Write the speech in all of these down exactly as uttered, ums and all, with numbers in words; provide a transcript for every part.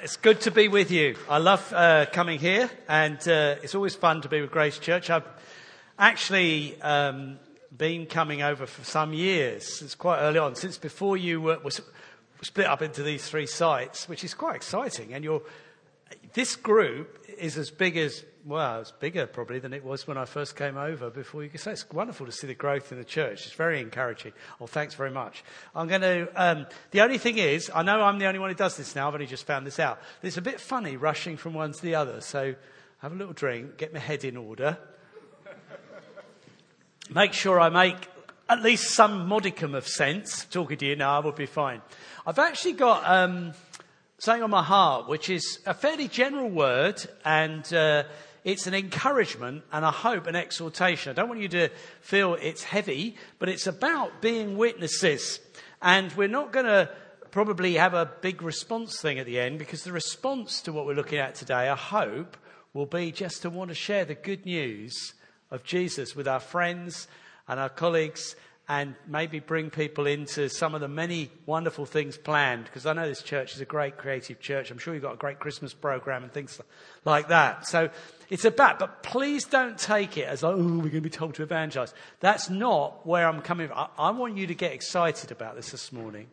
It's good to be with you. I love uh, coming here, and uh, it's always fun to be with Grace Church. I've actually um, been coming over for some years. It's quite early on, since before you were, was split up into these three sites, which is quite exciting. And you're, this group is as big as, well, it's bigger probably than it was when I first came over before you could say. It's wonderful to see the growth in the church. It's very encouraging. Oh, thanks very much. I'm going to, um, the only thing is, I know I'm the only one who does this now. I've only just found this out. It's a bit funny rushing from one to the other. So have a little drink, get my head in order. Make sure I make at least some modicum of sense. Talking to you now, I will be fine. I've actually got um, something on my heart, which is a fairly general word, and uh, it's an encouragement and a hope and exhortation. I don't want you to feel it's heavy, but it's about being witnesses. And we're not going to probably have a big response thing at the end, because the response to what we're looking at today, I hope, will be just to want to share the good news of Jesus with our friends and our colleagues, and maybe bring people into some of the many wonderful things planned, because I know this church is a great creative church. I'm sure you've got a great Christmas program and things like that. So it's about, but please don't take it as, oh, we're going to be told to evangelize. That's not where I'm coming from. I, I want you to get excited about this this morning.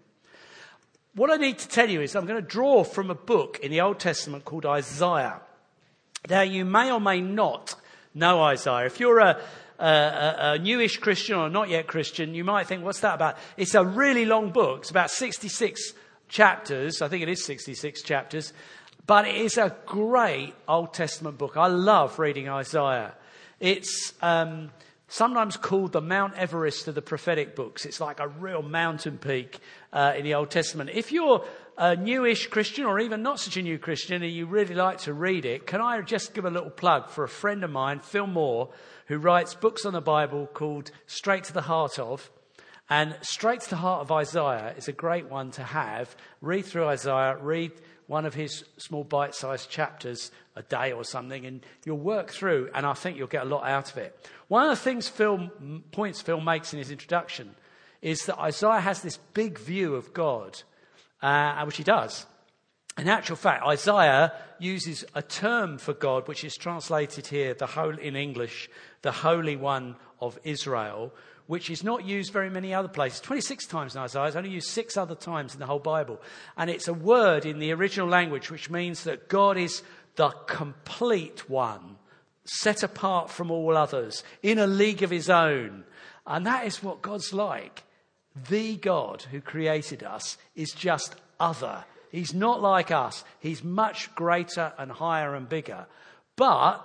What I need to tell you is I'm going to draw from a book in the Old Testament called Isaiah. Now, you may or may not know Isaiah. If you're a Uh, a, a newish Christian or not yet Christian, you might think, what's that about? It's a really long book. It's about sixty-six chapters. I think it is sixty-six chapters. But it is a great Old Testament book. I love reading Isaiah. It's um, sometimes called the Mount Everest of the prophetic books. It's like a real mountain peak uh, in the Old Testament. If you're a newish Christian, or even not such a new Christian, and you really like to read it, can I just give a little plug for a friend of mine, Phil Moore, who writes books on the Bible called Straight to the Heart of. And Straight to the Heart of Isaiah is a great one to have. Read through Isaiah, read one of his small bite-sized chapters a day or something, and you'll work through, and I think you'll get a lot out of it. One of the things Phil, points Phil makes in his introduction is that Isaiah has this big view of God, uh, which he does. In actual fact, Isaiah uses a term for God, which is translated here the whole, in English, the Holy One of Israel, which is not used very many other places. twenty-six times in Isaiah. It's only used six other times in the whole Bible. And it's a word in the original language which means that God is the complete one, set apart from all others, in a league of his own. And that is what God's like. The God who created us is just other. He's not like us. He's much greater and higher and bigger. But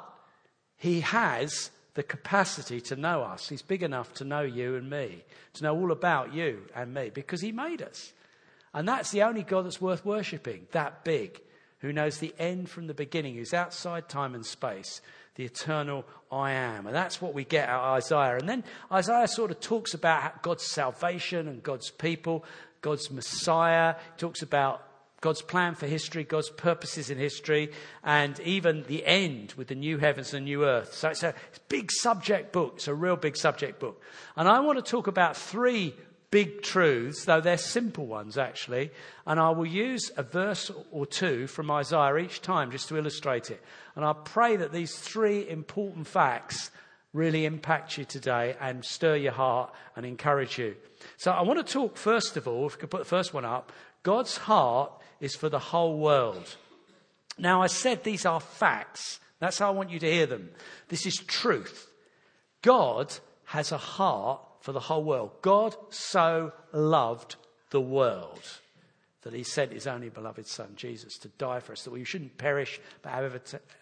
he has the capacity to know us. He's big enough to know you and me, to know all about you and me, because he made us. And that's the only God that's worth worshipping, that big, who knows the end from the beginning, who's outside time and space, the eternal I am. And that's what we get out of Isaiah. And then Isaiah sort of talks about God's salvation and God's people, God's Messiah. He talks about God's plan for history, God's purposes in history, and even the end with the new heavens and new earth. So it's a big subject book. It's a real big subject book. And I want to talk about three big truths, though they're simple ones, actually. And I will use a verse or two from Isaiah each time just to illustrate it. And I pray that these three important facts really impact you today and stir your heart and encourage you. So I want to talk, first of all, if we could put the first one up, God's heart is for the whole world. Now, I said these are facts. That's how I want you to hear them. This is truth. God has a heart for the whole world. God so loved the world that he sent his only beloved son, Jesus, to die for us, that we shouldn't perish but have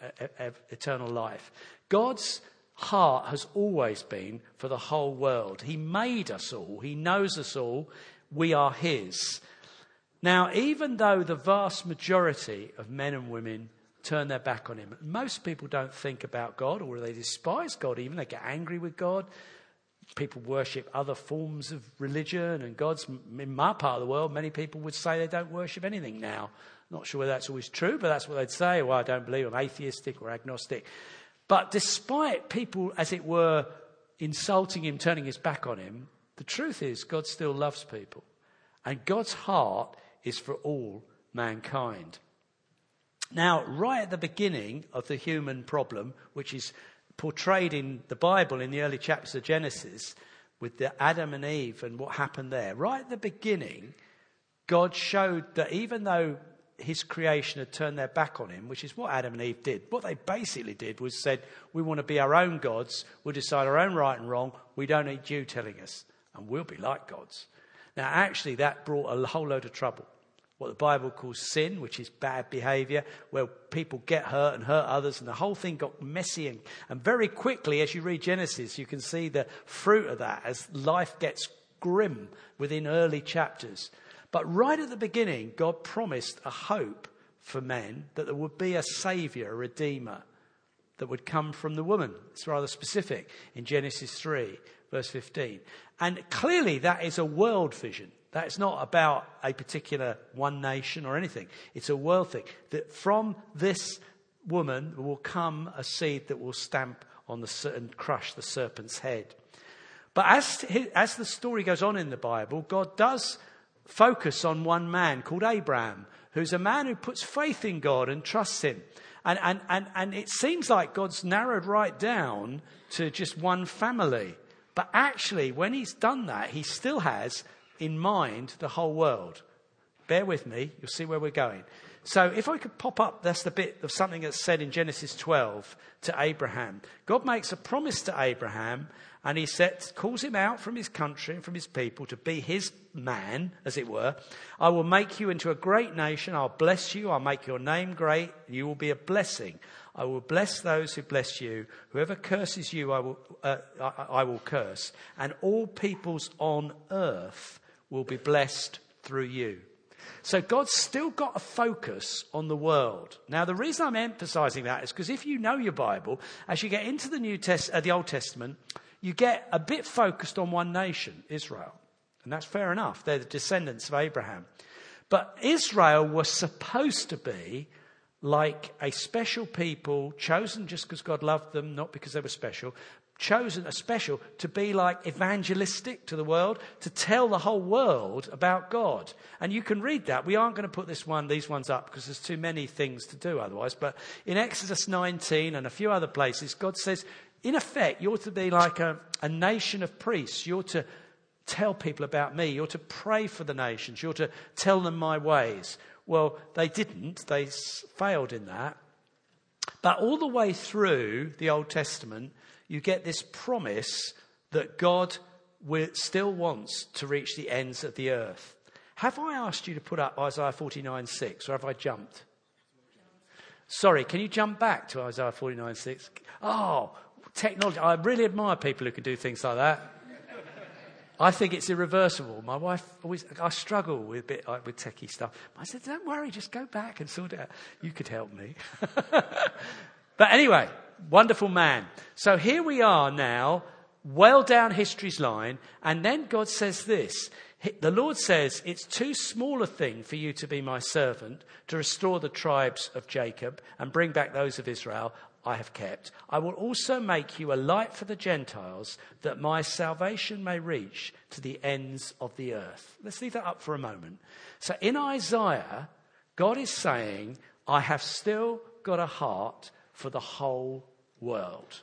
eternal life. God's heart has always been for the whole world. He made us all. He knows us all. We are his. Now, even though the vast majority of men and women turn their back on him, most people don't think about God, or they despise God even. They get angry with God. People worship other forms of religion and gods. In my part of the world, many people would say they don't worship anything now. Not sure whether that's always true, but that's what they'd say. Well, I don't believe, I'm atheistic or agnostic. But despite people, as it were, insulting him, turning his back on him, the truth is God still loves people. And God's heart is for all mankind. Now, right at the beginning of the human problem, which is portrayed in the Bible in the early chapters of Genesis, with the Adam and Eve and what happened there, right at the beginning, God showed that even though his creation had turned their back on him, which is what Adam and Eve did, what they basically did was said, we want to be our own gods, we'll decide our own right and wrong, we don't need you telling us, and we'll be like gods. Now, actually, that brought a whole load of trouble. What the Bible calls sin, which is bad behaviour, where people get hurt and hurt others, and the whole thing got messy. And, and very quickly, as you read Genesis, you can see the fruit of that as life gets grim within early chapters. But right at the beginning, God promised a hope for men, that there would be a saviour, a redeemer, that would come from the woman. It's rather specific in Genesis three, verse fifteen. And clearly that is a world vision. That's not about a particular one nation or anything. It's a world thing. That from this woman will come a seed that will stamp on the and crush the serpent's head. But as, as the story goes on in the Bible, God does focus on one man called Abraham, who's a man who puts faith in God and trusts him. And, and, and, and it seems like God's narrowed right down to just one family. But actually, when he's done that, he still has in mind the whole world. Bear with me, you'll see where we're going. So if I could pop up, that's the bit of something that's said in Genesis twelve to Abraham. God makes a promise to Abraham, and he sets, calls him out from his country and from his people to be his man, as it were. I will make you into a great nation. I'll bless you. I'll make your name great. You will be a blessing. I will bless those who bless you. Whoever curses you, I will, uh, I, I will curse. And all peoples on earth will be blessed through you. So God's still got a focus on the world. Now, the reason I'm emphasizing that is because if you know your Bible, as you get into the New Test, uh, the Old Testament, you get a bit focused on one nation, Israel. And that's fair enough. They're the descendants of Abraham. But Israel was supposed to be like a special people, chosen just because God loved them, not because they were special, chosen a special to be like evangelistic to the world, to tell the whole world about God. And you can read that. We aren't going to put this one, these ones up because there's too many things to do otherwise. But in Exodus nineteen and a few other places, God says, in effect, you're to be like a, a nation of priests. You're to tell people about me. You're to pray for the nations. You're to tell them my ways. Well, they didn't. They failed in that. But all the way through the Old Testament, you get this promise that God will, still wants to reach the ends of the earth. Have I asked you to put up Isaiah forty-nine six, or have I jumped? Sorry, can you jump back to Isaiah forty-nine six? Oh, technology. I really admire people who can do things like that. I think it's irreversible. My wife always, I struggle with a bit like with techie stuff. I said, don't worry, just go back and sort it out. You could help me. But anyway, wonderful man. So here we are now, well down history's line. And then God says this. The Lord says, it's too small a thing for you to be my servant, to restore the tribes of Jacob and bring back those of Israel I have kept. I will also make you a light for the Gentiles, that my salvation may reach to the ends of the earth. Let's leave that up for a moment. So in Isaiah, God is saying, I have still got a heart for the whole world.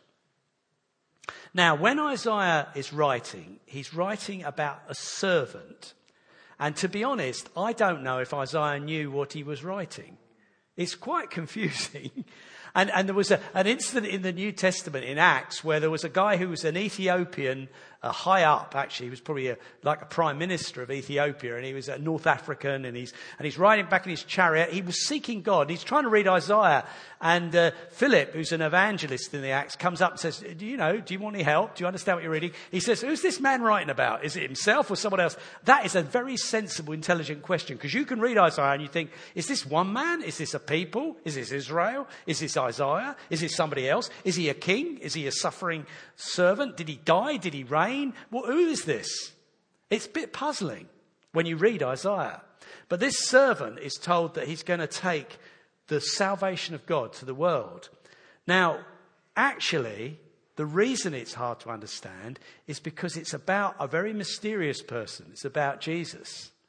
Now, when Isaiah is writing, he's writing about a servant. And to be honest, I don't know if Isaiah knew what he was writing. It's quite confusing. And, and there was a, an incident in the New Testament in Acts where there was a guy who was an Ethiopian, uh, high up actually. He was probably a, like a prime minister of Ethiopia, and he was a North African, and he's and he's riding back in his chariot. He was seeking God. He's trying to read Isaiah, and uh, Philip, who's an evangelist in the Acts, comes up and says, "Do you know? Do you want any help? Do you understand what you're reading?" He says, "Who's this man writing about? Is it himself or someone else?" That is a very sensible, intelligent question, because you can read Isaiah and you think, "Is this one man? Is this a people? Is this Israel? Is this Isaiah? Is this somebody else? Is he a king? Is he a suffering servant? Did he die? Did he reign? Well, who is this?" It's a bit puzzling when you read Isaiah. But this servant is told that he's going to take the salvation of God to the world. Now, actually, the reason it's hard to understand is because it's about a very mysterious person. It's about Jesus.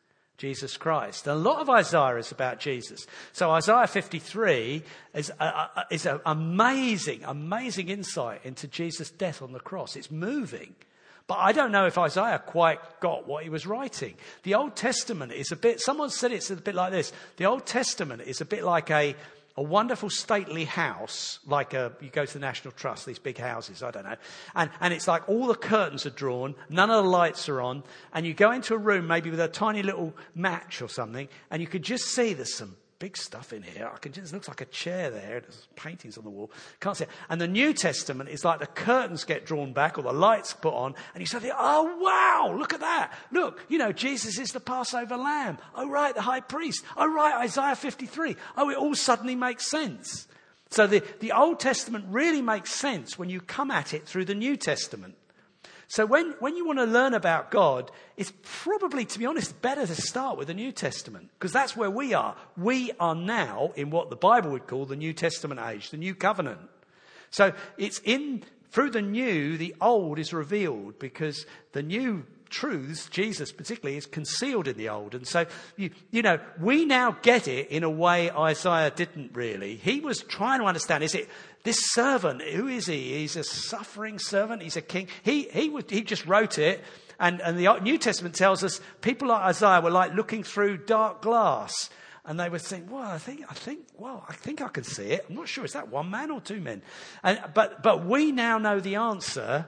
Jesus Christ. And a lot of Isaiah is about Jesus. So Isaiah fifty-three is a, a, is an amazing, amazing insight into Jesus' death on the cross. It's moving. But I don't know if Isaiah quite got what he was writing. The Old Testament is a bit, someone said it's a bit like this. The Old Testament is a bit like a, a wonderful stately house, like a, you go to the National Trust, these big houses, I don't know. And, and it's like all the curtains are drawn, none of the lights are on, and you go into a room maybe with a tiny little match or something, and you could just see there's some big stuff in here. I can just, it looks like a chair there. There's paintings on the wall. Can't see it. And the New Testament is like the curtains get drawn back or the lights put on, and you say, oh, wow, look at that. Look, you know, Jesus is the Passover lamb. Oh, right, the high priest. Oh, right, Isaiah fifty-three. Oh, it all suddenly makes sense. So the, the Old Testament really makes sense when you come at it through the New Testament. So when, when you want to learn about God, it's probably, to be honest, better to start with the New Testament, because that's where we are. We are now in what the Bible would call the New Testament age, the New Covenant. So it's in, through the new, the old is revealed, because the new truths, Jesus particularly, is concealed in the old. And so, you, you know, we now get it in a way Isaiah didn't really. He was trying to understand, is it this servant, who is he? He's a suffering servant. He's a king. He he would, he just wrote it. And, and the New Testament tells us people like Isaiah were like looking through dark glass. And they would think, well, I think, I think, well, I think I can see it. I'm not sure. Is that one man or two men? And, but, but we now know the answer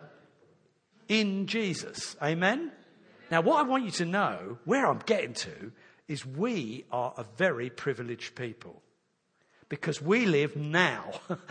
in Jesus. Amen? Now, what I want you to know, where I'm getting to, is we are a very privileged people. Because we live now,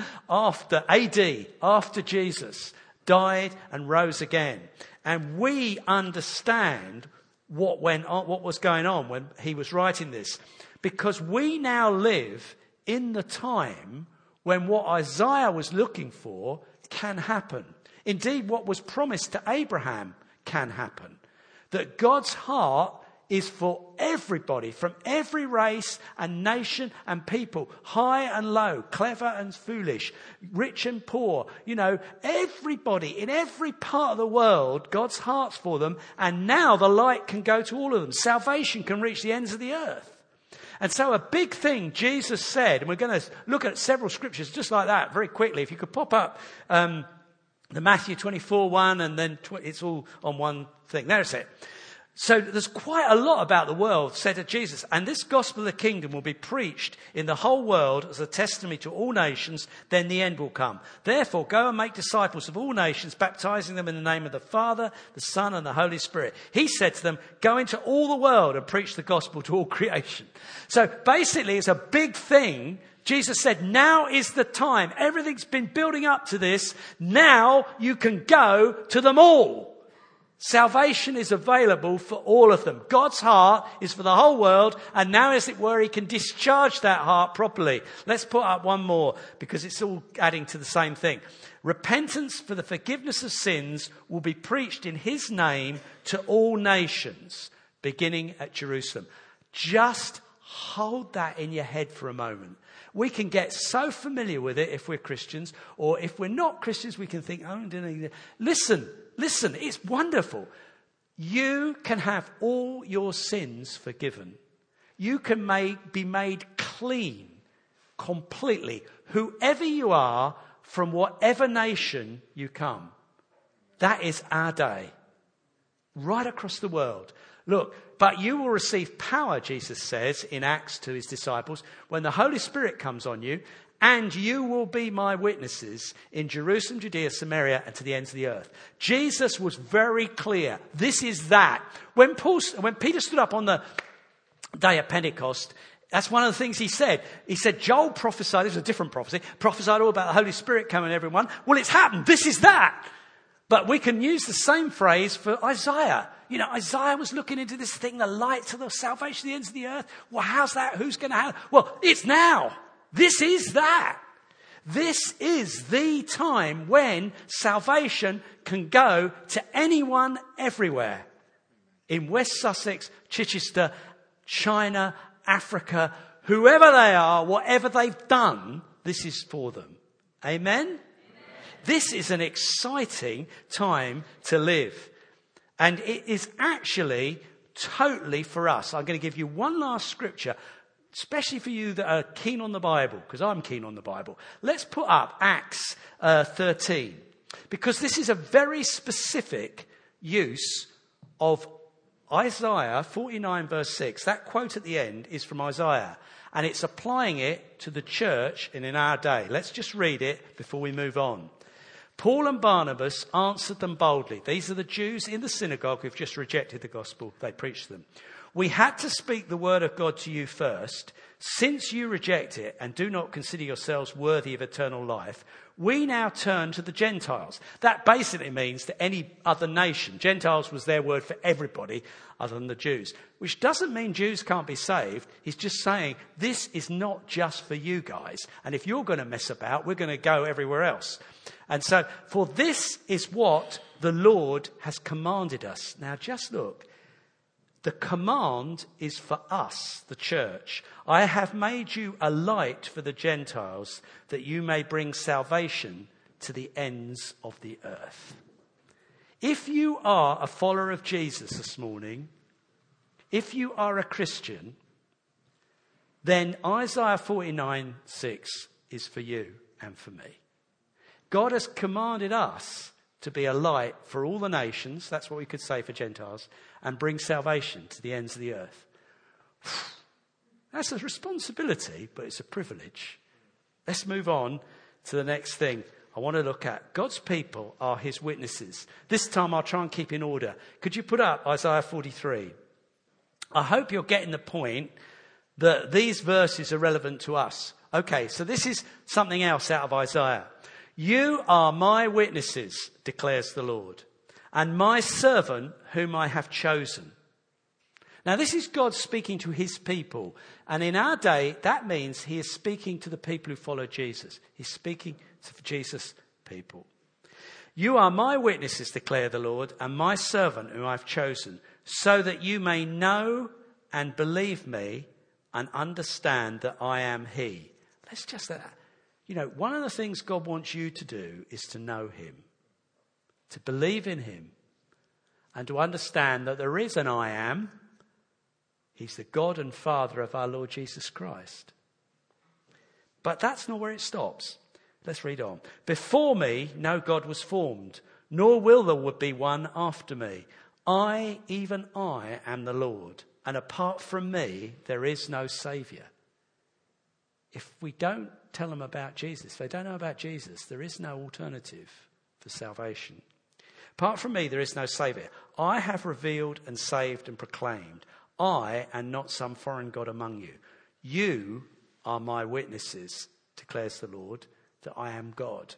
after A D, after Jesus died and rose again. And we understand what went on, what was going on when he was writing this. Because we now live in the time when what Isaiah was looking for can happen. Indeed, what was promised to Abraham can happen. That God's heart is for everybody, from every race and nation and people, high and low, clever and foolish, rich and poor. You know, everybody in every part of the world, God's heart's for them. And now the light can go to all of them. Salvation can reach the ends of the earth. And so a big thing Jesus said, and we're going to look at several scriptures just like that very quickly. If you could pop up um, the Matthew twenty-four one, and then tw- it's all on one thing. There's it. So there's quite a lot about the world said of Jesus. And this gospel of the kingdom will be preached in the whole world as a testimony to all nations. Then the end will come. Therefore, go and make disciples of all nations, baptizing them in the name of the Father, the Son, and the Holy Spirit. He said to them, go into all the world and preach the gospel to all creation. So basically, it's a big thing. Jesus said, now is the time. Everything's been building up to this. Now you can go to them all. Salvation is available for all of them. God's heart is for the whole world, and now, as it were, he can discharge that heart properly. Let's put up one more, because it's all adding to the same thing. Repentance for the forgiveness of sins will be preached in his name to all nations, beginning at Jerusalem. Just hold that in your head for a moment. We can get so familiar with it if we're Christians, or if we're not Christians, we can think, oh, I don't know. Listen. Listen, it's wonderful. You can have all your sins forgiven. You can make, be made clean completely, whoever you are, from whatever nation you come. That is our day. Right across the world. Look, but you will receive power, Jesus says in Acts to his disciples, when the Holy Spirit comes on you, and you will be my witnesses in Jerusalem, Judea, Samaria, and to the ends of the earth. Jesus was very clear. This is that. When Paul, when Peter stood up on the day of Pentecost, that's one of the things he said. He said, Joel prophesied, this is a different prophecy, prophesied all about the Holy Spirit coming on everyone. Well, it's happened. This is that. But we can use the same phrase for Isaiah. You know, Isaiah was looking into this thing, the light to the salvation of the ends of the earth. Well, how's that? Who's going to have? Well, it's now. This is that. This is the time when salvation can go to anyone everywhere. In West Sussex, Chichester, China, Africa, whoever they are, whatever they've done, this is for them. Amen? Amen. This is an exciting time to live. And it is actually totally for us. I'm going to give you one last scripture, especially for you that are keen on the Bible, because I'm keen on the Bible. Let's put up Acts uh, thirteen, because this is a very specific use of Isaiah forty-nine verse six. That quote at the end is from Isaiah, and it's applying it to the church and in our day. Let's just read it before we move on. Paul and Barnabas answered them boldly. These are the Jews in the synagogue who've just rejected the gospel. They preached to them. We had to speak the word of God to you first. Since you reject it and do not consider yourselves worthy of eternal life, we now turn to the Gentiles. That basically means to any other nation. Gentiles was their word for everybody other than the Jews, which doesn't mean Jews can't be saved. He's just saying this is not just for you guys. And if you're going to mess about, we're going to go everywhere else. And so, for this is what the Lord has commanded us. Now just look. The command is for us, the church. I have made you a light for the Gentiles, that you may bring salvation to the ends of the earth. If you are a follower of Jesus this morning, if you are a Christian, then Isaiah forty-nine six is for you and for me. God has commanded us to be a light for all the nations, that's what we could say for Gentiles, and bring salvation to the ends of the earth. That's a responsibility, but it's a privilege. Let's move on to the next thing I want to look at. God's people are his witnesses. This time I'll try and keep in order. Could you put up Isaiah forty-three? I hope you're getting the point that these verses are relevant to us. Okay, so this is something else out of Isaiah. You are my witnesses, declares the Lord, and my servant whom I have chosen. Now this is God speaking to his people. And in our day, that means he is speaking to the people who follow Jesus. He's speaking to Jesus' people. You are my witnesses, declare the Lord, and my servant whom I've chosen, so that you may know and believe me and understand that I am he. Let's just... Uh, You know, one of the things God wants you to do is to know him, to believe in him, and to understand that there is an I am. He's the God and Father of our Lord Jesus Christ. But that's not where it stops. Let's read on. Before me, no God was formed, nor will there be one after me. I, even I, am the Lord, and apart from me, there is no Saviour. If we don't tell them about Jesus, if they don't know about Jesus, there is no alternative for salvation. Apart from me, there is no Saviour. I have revealed and saved and proclaimed. I am not some foreign God among you. You are my witnesses, declares the Lord, that I am God.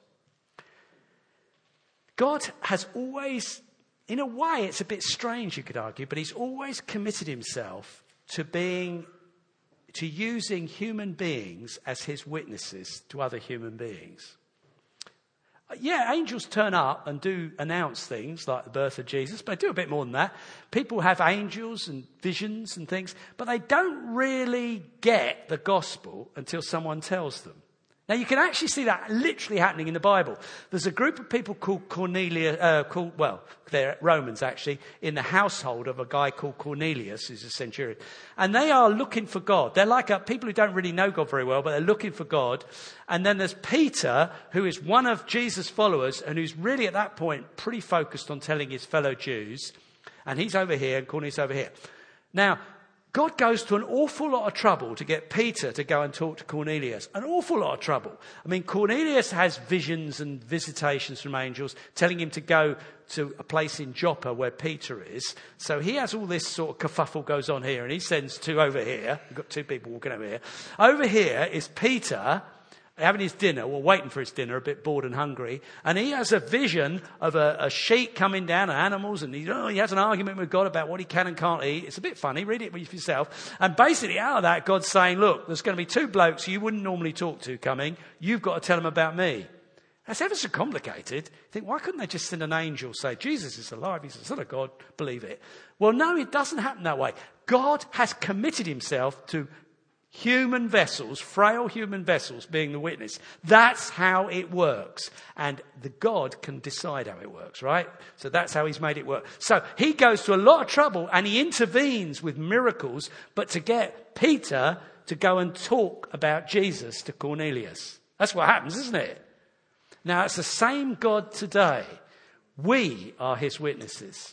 God has always, in a way, it's a bit strange, you could argue, but he's always committed himself to being to using human beings as his witnesses to other human beings. Yeah, angels turn up and do announce things like the birth of Jesus, but they do a bit more than that. People have angels and visions and things, but they don't really get the gospel until someone tells them. Now, you can actually see that literally happening in the Bible. There's a group of people called Cornelius, uh, called, well, they're Romans actually, in the household of a guy called Cornelius, who's a centurion. And they are looking for God. They're like a, people who don't really know God very well, but they're looking for God. And then there's Peter, who is one of Jesus' followers, and who's really at that point pretty focused on telling his fellow Jews. And he's over here, and Cornelius over here. Now, God goes to an awful lot of trouble to get Peter to go and talk to Cornelius. An awful lot of trouble. I mean, Cornelius has visions and visitations from angels telling him to go to a place in Joppa where Peter is. So he has all this sort of kerfuffle goes on here, and he sends two over here. We've got two people walking over here. Over here is Peter having his dinner, or waiting for his dinner, a bit bored and hungry. And he has a vision of a, a sheep coming down, and animals, and he, oh, he has an argument with God about what he can and can't eat. It's a bit funny. Read it for yourself. And basically out of that, God's saying, look, there's going to be two blokes you wouldn't normally talk to coming. You've got to tell them about me. That's ever so complicated. You think, why couldn't they just send an angel, say, Jesus is alive, he's the Son of God, believe it. Well, no, it doesn't happen that way. God has committed himself to Human vessels, frail human vessels being the witness. That's how it works. And the God can decide how it works, right? So that's how he's made it work. So he goes to a lot of trouble and he intervenes with miracles, but to get Peter to go and talk about Jesus to Cornelius. That's what happens, isn't it? Now, it's the same God today. We are his witnesses.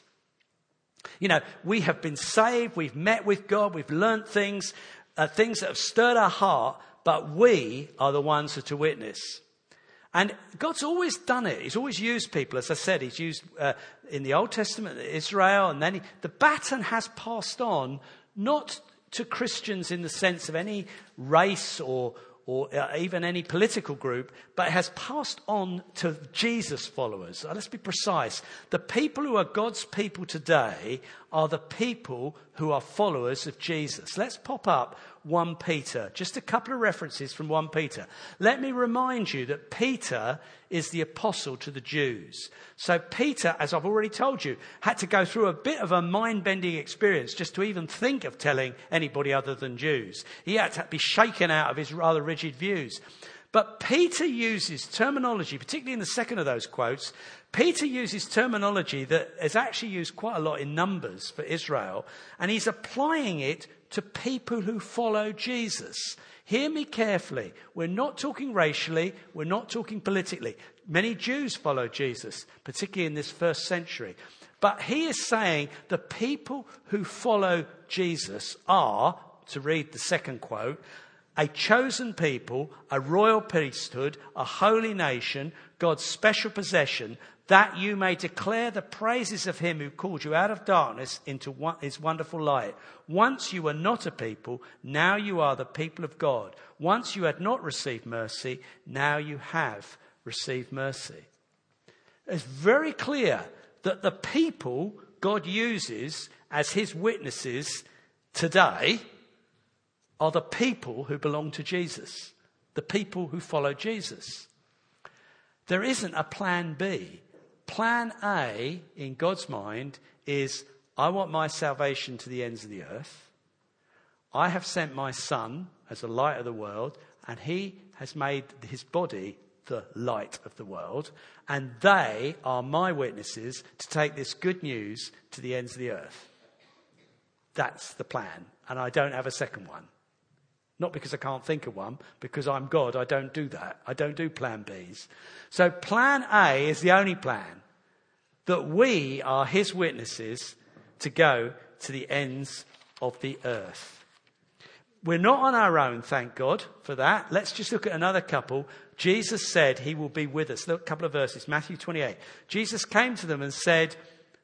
You know, we have been saved, we've met with God, we've learnt things, uh, things that have stirred our heart, but we are the ones that are to witness. And God's always done it. He's always used people. As I said, he's used uh, in the Old Testament, Israel, and then he, the baton has passed on, not to Christians in the sense of any race or or uh, even any political group, but it has passed on to Jesus followers. Uh, let's be precise. The people who are God's people today are the people who are followers of Jesus. Let's pop up First Peter. Just a couple of references from First Peter. Let me remind you that Peter is the apostle to the Jews. So Peter, as I've already told you, had to go through a bit of a mind-bending experience just to even think of telling anybody other than Jews. He had to be shaken out of his rather rigid views. But Peter uses terminology, particularly in the second of those quotes, Peter uses terminology that is actually used quite a lot in Numbers for Israel, and he's applying it to people who follow Jesus. Hear me carefully. We're not talking racially. We're not talking politically. Many Jews follow Jesus, particularly in this first century. But he is saying the people who follow Jesus are, to read the second quote, a chosen people, a royal priesthood, a holy nation, God's special possession, that you may declare the praises of him who called you out of darkness into his wonderful light. Once you were not a people, now you are the people of God. Once you had not received mercy, now you have received mercy. It's very clear that the people God uses as his witnesses today are the people who belong to Jesus, the people who follow Jesus. There isn't a plan B. Plan A, in God's mind, is I want my salvation to the ends of the earth. I have sent my son as a light of the world, and he has made his body the light of the world. And they are my witnesses to take this good news to the ends of the earth. That's the plan. And I don't have a second one. Not because I can't think of one, because I'm God, I don't do that. I don't do plan Bs. So plan A is the only plan, that we are his witnesses to go to the ends of the earth. We're not on our own, thank God for that. Let's just look at another couple. Jesus said he will be with us. Look, a couple of verses, Matthew twenty-eight. Jesus came to them and said,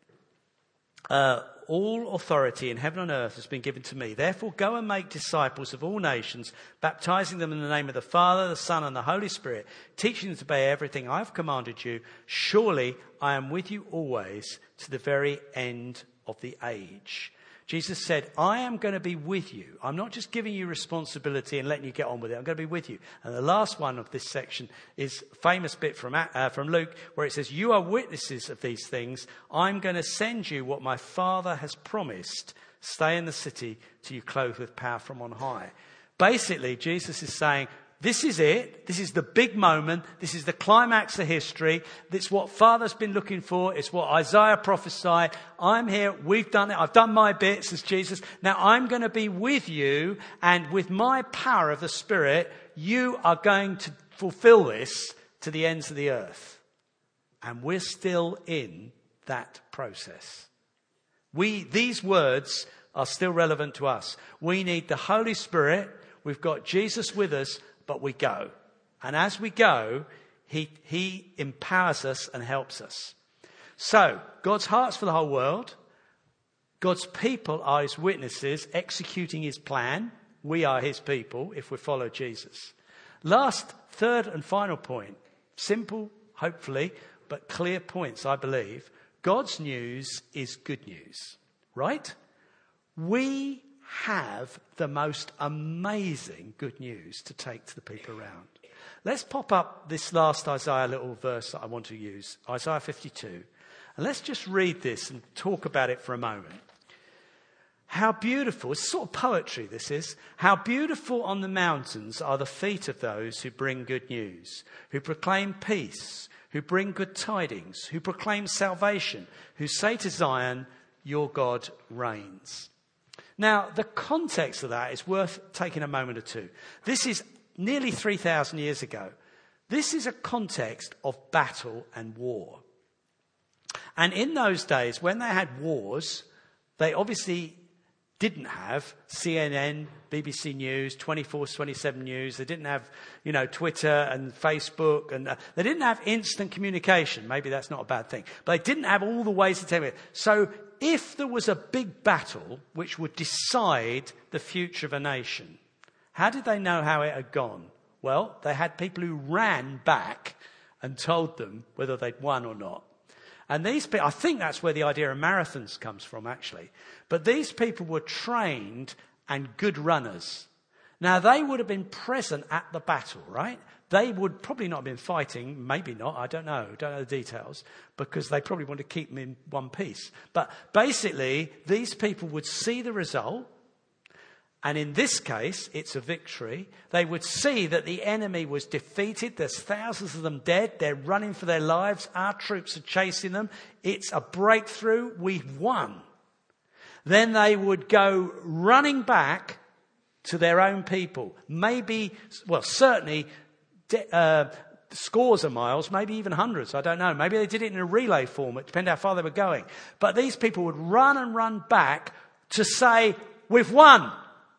uh, all authority in heaven and earth has been given to me. Therefore, go and make disciples of all nations, baptizing them in the name of the Father, the Son, and the Holy Spirit, teaching them to obey everything I have commanded you. Surely I am with you always to the very end of the age. Jesus said, I am going to be with you. I'm not just giving you responsibility and letting you get on with it. I'm going to be with you. And the last one of this section is a famous bit from, uh, from Luke, where it says, you are witnesses of these things. I'm going to send you what my Father has promised. Stay in the city till you clothed with power from on high. Basically, Jesus is saying, this is it. This is the big moment. This is the climax of history. It's what Father's been looking for. It's what Isaiah prophesied. I'm here. We've done it. I've done my bit, says Jesus. Now I'm going to be with you, and with my power of the Spirit, you are going to fulfill this to the ends of the earth. And we're still in that process. We, these words are still relevant to us. We need the Holy Spirit. We've got Jesus with us. But we go. And as we go, he, he empowers us and helps us. So, God's heart's for the whole world. God's people are his witnesses, executing his plan. We are his people if we follow Jesus. Last, third and final point. Simple, hopefully, but clear points, I believe. God's news is good news. Right? We have the most amazing good news to take to the people around. Let's pop up this last Isaiah little verse that I want to use, Isaiah fifty-two. And let's just read this and talk about it for a moment. How beautiful, it's sort of poetry this is, how beautiful on the mountains are the feet of those who bring good news, who proclaim peace, who bring good tidings, who proclaim salvation, who say to Zion, your God reigns. Now, the context of that is worth taking a moment or two. This is nearly three thousand years ago. This is a context of battle and war. And in those days, when they had wars, they obviously didn't have C N N, B B C News, twenty-four twenty-seven News. They didn't have, you know, Twitter and Facebook. And uh, they didn't have instant communication. Maybe that's not a bad thing. But they didn't have all the ways to tell it. So if there was a big battle which would decide the future of a nation, how did they know how it had gone? Well, they had people who ran back and told them whether they'd won or not. And these people, I think that's where the idea of marathons comes from, actually. But these people were trained and good runners. Now, they would have been present at the battle, right? They would probably not have been fighting, maybe not, I don't know, don't know the details, because they probably want to keep them in one piece. But basically, these people would see the result, and in this case, it's a victory. They would see that the enemy was defeated. There's thousands of them dead. They're running for their lives. Our troops are chasing them. It's a breakthrough. We've won. Then they would go running back to their own people. Maybe, well, certainly uh, scores of miles, maybe even hundreds. I don't know. Maybe they did it in a relay format, depending how far they were going. But these people would run and run back to say, we've won.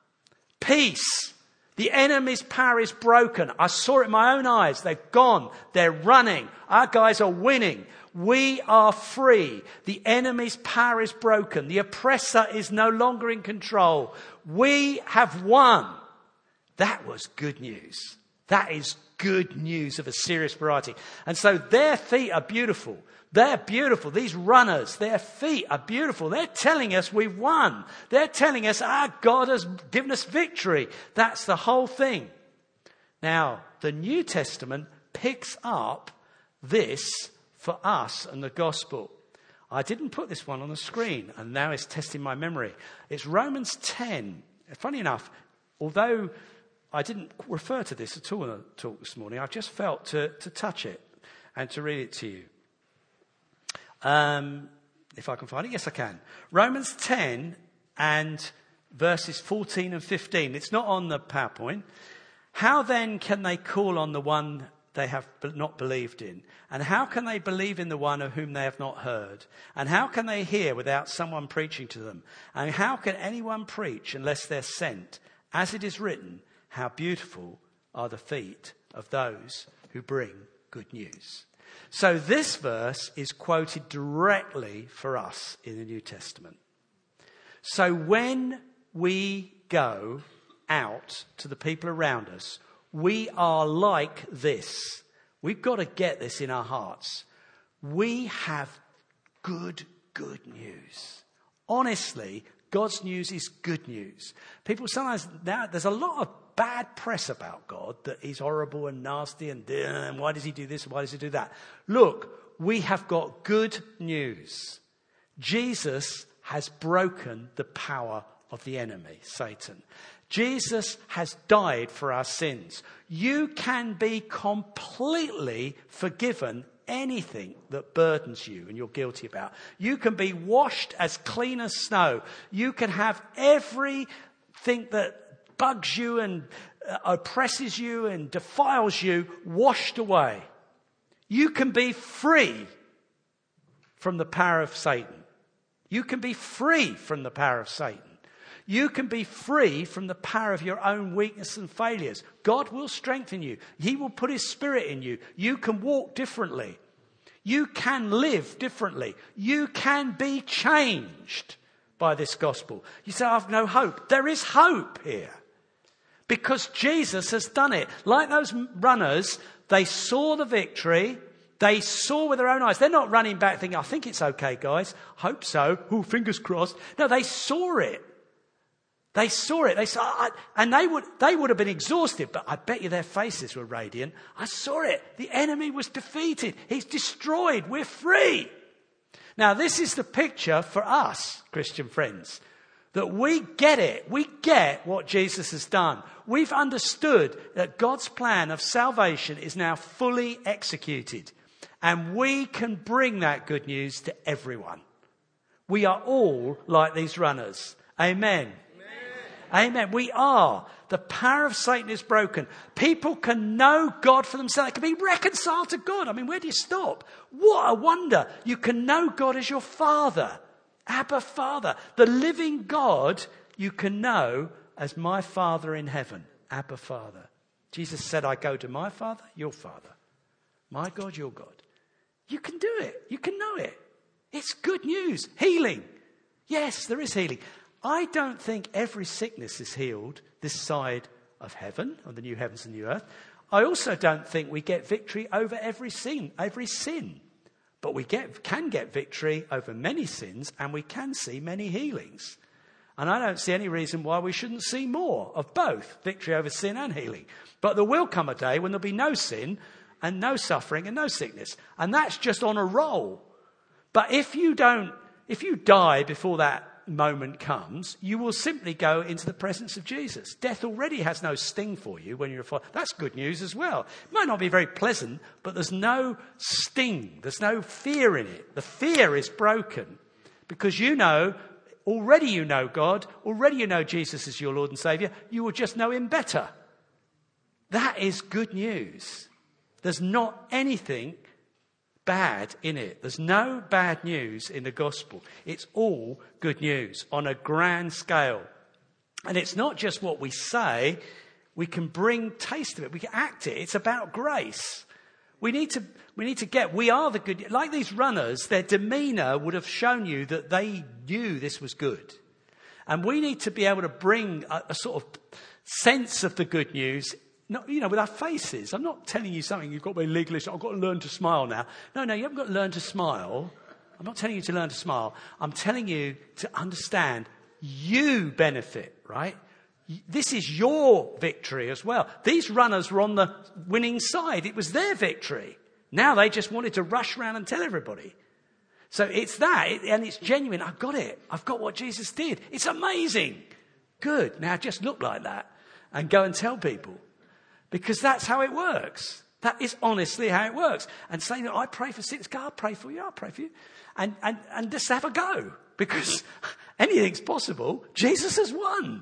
Peace. The enemy's power is broken. I saw it in my own eyes. They've gone. They're running. Our guys are winning. We are free. The enemy's power is broken. The oppressor is no longer in control. We have won. That was good news. That is good news of a serious variety. And so their feet are beautiful. They're beautiful. These runners, their feet are beautiful. They're telling us we've won. They're telling us our God has given us victory. That's the whole thing. Now, the New Testament picks up this for us and the gospel. I didn't put this one on the screen, and now it's testing my memory. It's Romans ten. Funny enough, although I didn't refer to this at all in the talk this morning, I just felt to, to touch it and to read it to you. Um, if I can find it, yes I can. Romans ten and verses fourteen and fifteen. It's not on the PowerPoint. How then can they call on the one they have not believed in? And how can they believe in the one of whom they have not heard? And how can they hear without someone preaching to them? And how can anyone preach unless they're sent? As it is written, how beautiful are the feet of those who bring good news. So this verse is quoted directly for us in the New Testament. So when we go out to the people around us, we are like this. We've got to get this in our hearts. We have good, good news. Honestly, God's news is good news. People sometimes, now there's a lot of bad press about God, that he's horrible and nasty and, and why does he do this and why does he do that? Look, we have got good news. Jesus has broken the power of the enemy, Satan. Jesus has died for our sins. You can be completely forgiven anything that burdens you and you're guilty about. You can be washed as clean as snow. You can have everything that bugs you and uh, oppresses you and defiles you washed away. You can be free from the power of Satan. You can be free from the power of Satan. You can be free from the power of your own weakness and failures. God will strengthen you. He will put his spirit in you. You can walk differently. You can live differently. You can be changed by this gospel. You say, I've no hope. There is hope here. Because Jesus has done it. Like those runners, they saw the victory. They saw with their own eyes. They're not running back thinking, I think it's okay, guys. Hope so. Oh, fingers crossed. No, they saw it. They saw it. They saw, I, and they would, they would have been exhausted, but I bet you their faces were radiant. I saw it. The enemy was defeated. He's destroyed. We're free. Now, this is the picture for us, Christian friends. That we get it. We get what Jesus has done. We've understood that God's plan of salvation is now fully executed. And we can bring that good news to everyone. We are all like these runners. Amen. Amen. Amen. We are. The power of Satan is broken. People can know God for themselves. They can be reconciled to God. I mean, where do you stop? What a wonder. You can know God as your Father. Abba, Father. The living God you can know as my Father in heaven. Abba, Father. Jesus said, I go to my Father, your Father. My God, your God. You can do it. You can know it. It's good news. Healing. Yes, there is healing. I don't think every sickness is healed this side of heaven, of the new heavens and new earth. I also don't think we get victory over every sin, every sin. But we get, can get victory over many sins, and we can see many healings. And I don't see any reason why we shouldn't see more of both, victory over sin and healing. But there will come a day when there'll be no sin and no suffering and no sickness. And that's just on a roll. But if you don't, if you die before that moment comes, you will simply go into the presence of Jesus. Death already has no sting for you when you're a father. That's good news as well. It might not be very pleasant, but there's no sting. There's no fear in it. The fear is broken because you know, already you know God, already you know Jesus is your Lord and Saviour. You will just know him better. That is good news. There's not anything bad in it. There's no bad news in the gospel. It's all good news on a grand scale. And it's not just what we say. We can bring taste of it. We can act it. It's about grace. We need to, we need to get, we are the good, like these runners, their demeanour would have shown you that they knew this was good. And we need to be able to bring a, a sort of sense of the good news, not, you know, with our faces. I'm not telling you something you've got to be legalish. I've got to learn to smile now. No, no, you haven't got to learn to smile. I'm not telling you to learn to smile. I'm telling you to understand you benefit, right? This is your victory as well. These runners were on the winning side. It was their victory. Now they just wanted to rush around and tell everybody. So it's that, it, and it's genuine. I've got it. I've got what Jesus did. It's amazing. Good. Now just look like that and go and tell people. Because that's how it works. That is honestly how it works. And saying that I pray for sickness, God, I'll pray for you, I'll pray for you. And, and, and just have a go. Because anything's possible. Jesus has won.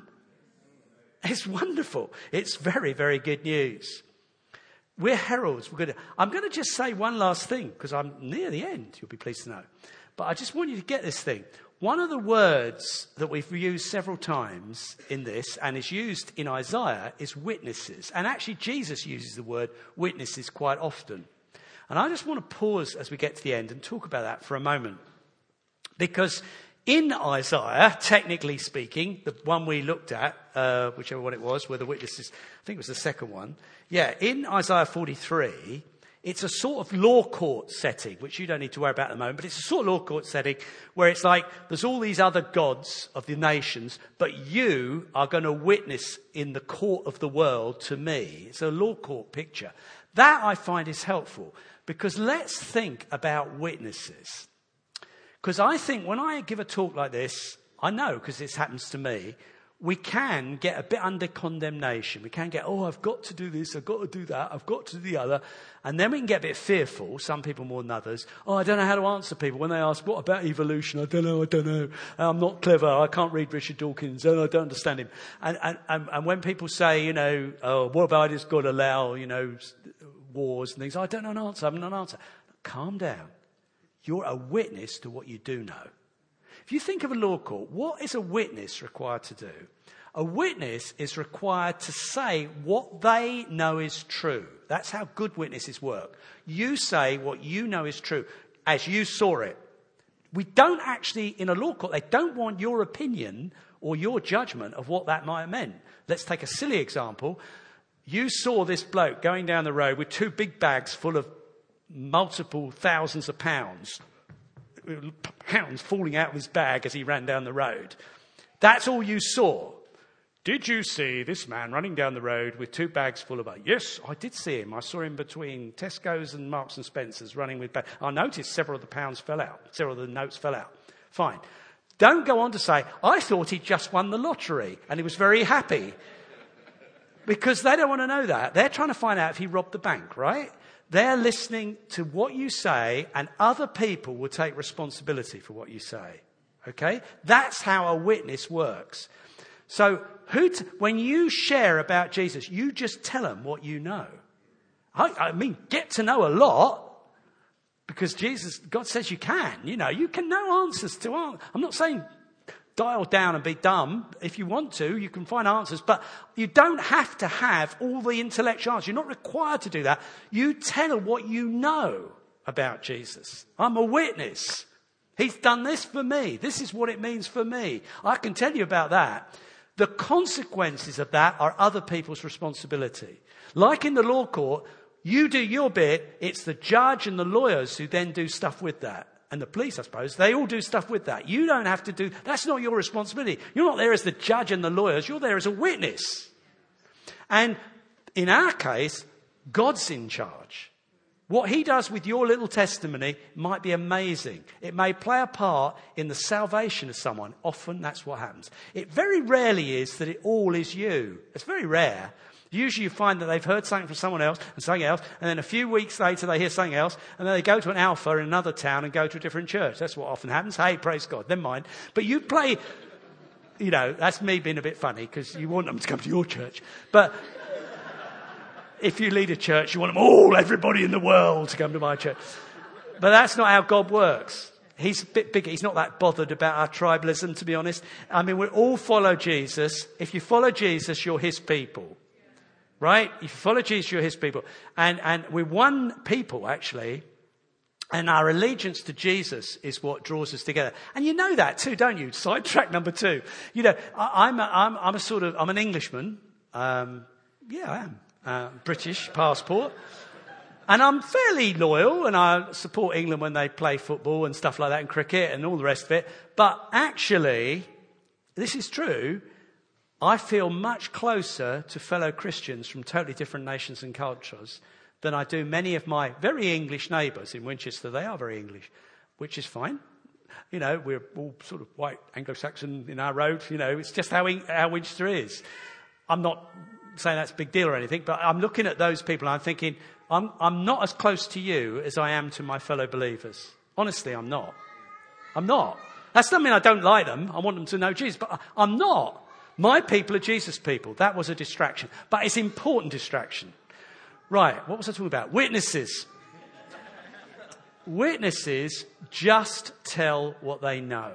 It's wonderful. It's very, very good news. We're heralds. We're going to, I'm going to just say one last thing because I'm near the end, you'll be pleased to know. But I just want you to get this thing. One of the words that we've used several times in this and is used in Isaiah is witnesses. And actually Jesus uses the word witnesses quite often. And I just want to pause as we get to the end and talk about that for a moment. Because in Isaiah, technically speaking, the one we looked at, uh, whichever one it was, where the witnesses, I think it was the second one. Yeah, in Isaiah forty-three, it's a sort of law court setting, which you don't need to worry about at the moment, but it's a sort of law court setting where it's like there's all these other gods of the nations, but you are going to witness in the court of the world to me. It's a law court picture. That I find is helpful because let's think about witnesses. Because I think when I give a talk like this, I know because this happens to me, we can get a bit under condemnation. We can get, oh, I've got to do this, I've got to do that, I've got to do the other. And then we can get a bit fearful, some people more than others. Oh, I don't know how to answer people. When they ask, what about evolution? I don't know, I don't know. I'm not clever, I can't read Richard Dawkins, and I don't understand him. And, and, and, and when people say, you know, oh, what about it's got to allow, you know, wars and things, I don't know an answer, I haven't an answer. Calm down. You're a witness to what you do know. If you think of a law court, what is a witness required to do? A witness is required to say what they know is true. That's how good witnesses work. You say what you know is true, as you saw it. We don't actually, in a law court, they don't want your opinion or your judgment of what that might have meant. Let's take a silly example. You saw this bloke going down the road with two big bags full of multiple thousands of pounds. Pounds falling out of his bag as he ran down the road. That's all you saw. Did you see this man running down the road with two bags full of... Yes, I did see him. I saw him between Tesco's and Marks and Spencer's running with bags. I noticed several of the pounds fell out. Several of the notes fell out. Fine. Don't go on to say, I thought he just won the lottery and he was very happy. Because they don't want to know that. They're trying to find out if he robbed the bank, right? They're listening to what you say, and other people will take responsibility for what you say. Okay? That's how a witness works. So who t- when you share about Jesus, you just tell them what you know. I, I mean, get to know a lot. Because Jesus, God says you can. You know, you can know answers to answers. I'm not saying dial down and be dumb. If you want to, you can find answers. But you don't have to have all the intellectual answers. You're not required to do that. You tell what you know about Jesus. I'm a witness. He's done this for me. This is what it means for me. I can tell you about that. The consequences of that are other people's responsibility. Like in the law court, you do your bit, it's the judge and the lawyers who then do stuff with that. And the police, I suppose, they all do stuff with that. You don't have to do, that's not your responsibility. You're not there as the judge and the lawyers, you're there as a witness. And in our case, God's in charge. What he does with your little testimony might be amazing. It may play a part in the salvation of someone. Often that's what happens. It very rarely is that it all is you. It's very rare. Usually you find that they've heard something from someone else and something else, and then a few weeks later they hear something else, and then they go to an alpha in another town and go to a different church. That's what often happens. Hey, praise God, never mind. But you play, you know, that's me being a bit funny because you want them to come to your church. But if you lead a church, you want them all, everybody in the world to come to my church. But that's not how God works. He's a bit bigger. He's not that bothered about our tribalism, to be honest. I mean, we all follow Jesus. If you follow Jesus, you're his people. Right? If you follow Jesus, you're his people. And, and we're one people, actually. And our allegiance to Jesus is what draws us together. And you know that too, don't you? Sidetrack number two. You know, I, I'm, a, I'm, I'm a sort of, I'm an Englishman. Um, yeah, I am. Uh, British passport. And I'm fairly loyal, and I support England when they play football and stuff like that, and cricket and all the rest of it. But actually, this is true, I feel much closer to fellow Christians from totally different nations and cultures than I do many of my very English neighbours in Winchester. They are very English, which is fine. You know, we're all sort of white Anglo-Saxon in our road. You know, it's just how, how Winchester is. I'm not saying that's a big deal or anything, but I'm looking at those people and I'm thinking, I'm, I'm not as close to you as I am to my fellow believers. Honestly, I'm not. I'm not. That doesn't mean I don't like them. I want them to know Jesus, but I'm not. My people are Jesus' people. That was a distraction. But it's an important distraction. Right, what was I talking about? Witnesses. Witnesses just tell what they know.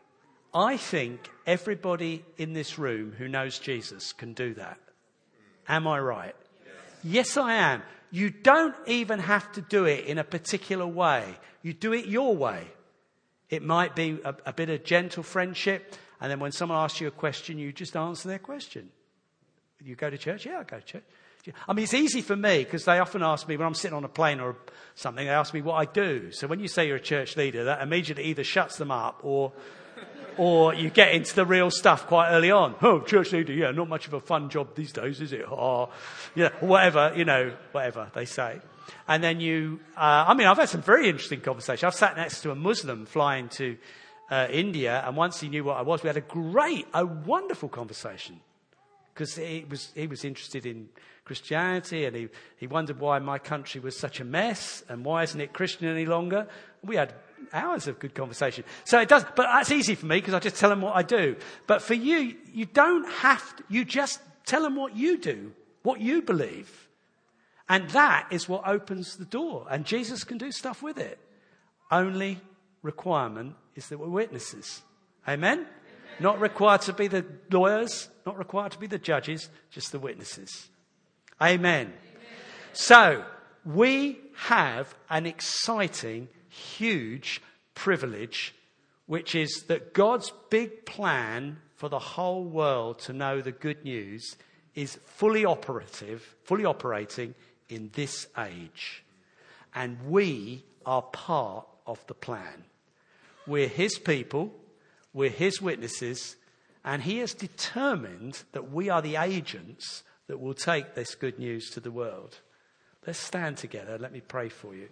I think everybody in this room who knows Jesus can do that. Am I right? Yes, yes I am. You don't even have to do it in a particular way. You do it your way. It might be a, a bit of gentle friendship. And then when someone asks you a question, you just answer their question. You go to church? Yeah, I go to church. I mean, it's easy for me because they often ask me when I'm sitting on a plane or something, they ask me what I do. So when you say you're a church leader, that immediately either shuts them up or or you get into the real stuff quite early on. Oh, church leader, yeah, not much of a fun job these days, is it? Oh, yeah, whatever, you know, whatever they say. And then you, uh, I mean, I've had some very interesting conversations. I've sat next to a Muslim flying to Uh, India, and once he knew what I was, we had a great, a wonderful conversation because he was he was interested in Christianity, and he, he wondered why my country was such a mess and why isn't it Christian any longer. We had hours of good conversation. So it does, but that's easy for me because I just tell them what I do. But for you, you don't have to. You just tell them what you do, what you believe, and that is what opens the door. And Jesus can do stuff with it. Only requirement is that we're witnesses. Amen? Amen? Not required to be the lawyers, not required to be the judges, just the witnesses. Amen. Amen. So, we have an exciting, huge privilege, which is that God's big plan for the whole world to know the good news is fully operative, fully operating in this age. And we are part of the plan. We're his people, we're his witnesses, and he has determined that we are the agents that will take this good news to the world. Let's stand together. Let me pray for you.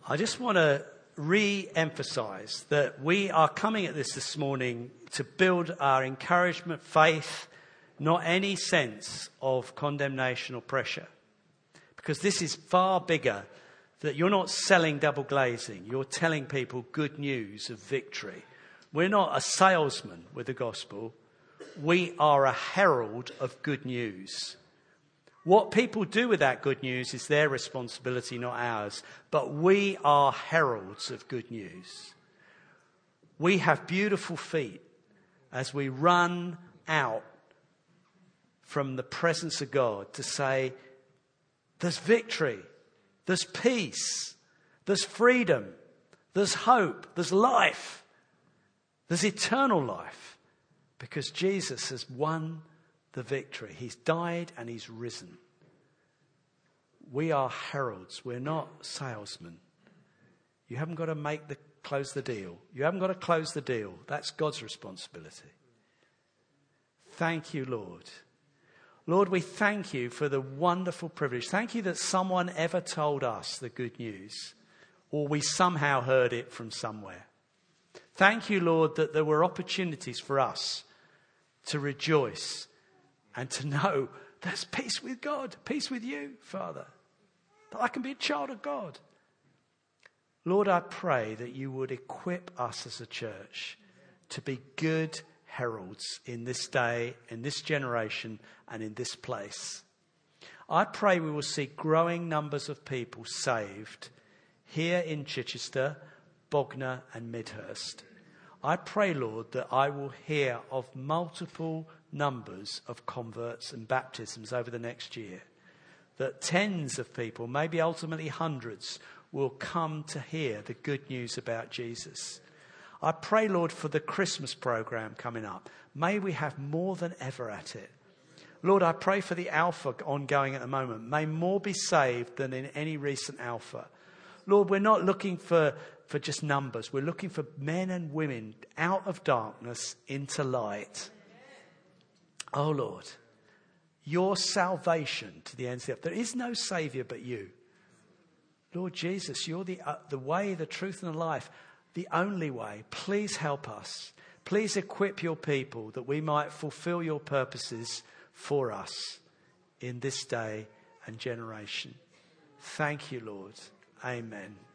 I just want to re-emphasize that we are coming at this this morning to build our encouragement, faith, not any sense of condemnation or pressure. Because this is far bigger, that you're not selling double glazing. You're telling people good news of victory. We're not a salesman with the gospel. We are a herald of good news. What people do with that good news is their responsibility, not ours. But we are heralds of good news. We have beautiful feet as we run out from the presence of God to say, there's victory, there's peace, there's freedom, there's hope, there's life, there's eternal life. Because Jesus has won the victory. He's died and he's risen. We are heralds. We're not salesmen. You haven't got to make the close the deal. You haven't got to close the deal. That's God's responsibility. Thank you, Lord. Lord, we thank you for the wonderful privilege. Thank you that someone ever told us the good news, or we somehow heard it from somewhere. Thank you, Lord, that there were opportunities for us to rejoice and to know there's peace with God, peace with you, Father, that I can be a child of God. Lord, I pray that you would equip us as a church to be good heralds in this day, in this generation, and in this place. I pray we will see growing numbers of people saved here in Chichester, Bognor and Midhurst. I pray, Lord, that I will hear of multiple numbers of converts and baptisms over the next year. That tens of people, maybe ultimately hundreds, will come to hear the good news about Jesus. I pray, Lord, for the Christmas program coming up. May we have more than ever at it. Lord, I pray for the Alpha ongoing at the moment. May more be saved than in any recent Alpha. Lord, we're not looking for, for just numbers. We're looking for men and women out of darkness into light. Oh, Lord, your salvation to the ends of the earth. There is no Saviour but you. Lord Jesus, you're the, uh, the way, the truth and the life, the only way. Please help us. Please equip your people that we might fulfill your purposes for us in this day and generation. Thank you, Lord. Amen.